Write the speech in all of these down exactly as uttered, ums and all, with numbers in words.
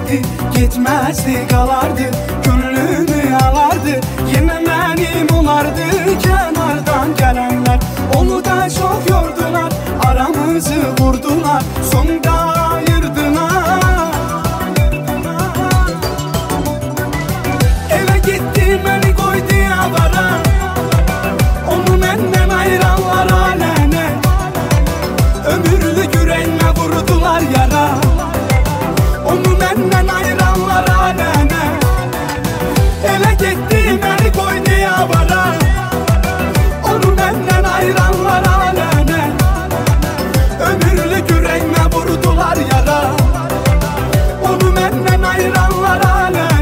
idi, gitmezdi kalardı, gönlümü alardı, yine benim olardı. Kenardan gelenler onu da çok yordular, aramızı vurdular, sonunda ayırdılar. Eve gitti beni koydu avara, onu benden ayıranlar alene, ömürlük yüreğime vurdular yara. Onu benden ayıranlar alene, eve gitti beni koydu avara, onu benden ayıranlar alene, ömürlük yüreğime vurdular yara. Onu benden ayıranlar alene.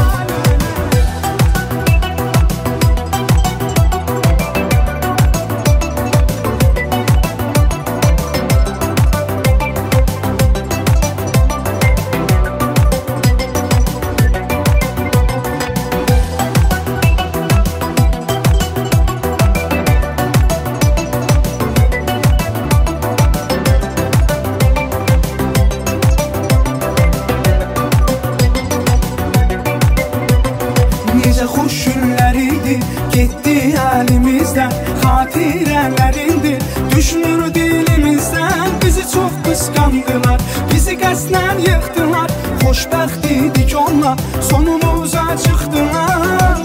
Necə xoş günlər idi, getdi əlimizdən, xatirələrindir, düşmür dilimizdən. Bizi çox qısqandılar, bizi qəsdən yıxdılar, xoşbəxt idik onlar, sonumuza çıxdılar.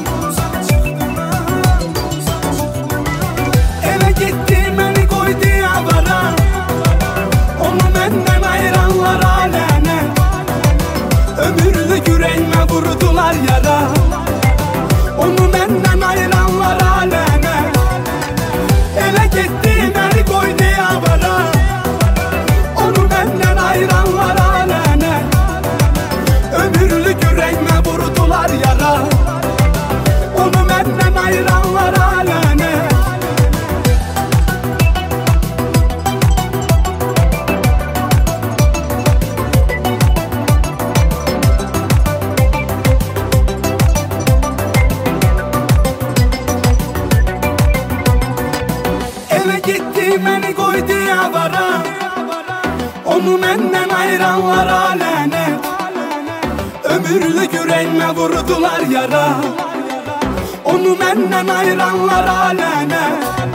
Eve getdi məni qoydu avara, onu məndən ayıranlar alənə, ömürlük yüreğime vurdular yara. Onu benden ayıranlar alene, ele gitti beni koydu avara, onu benden ayıranlar alene, ömürlük yüreğime vurdular yara. Onu benden ayıranlar alene. Eve gitti beni koydu avara, onu benden ayıranlar alene, ömürlük yüreğime vurdular yara. Onu benden ayıranlar alene,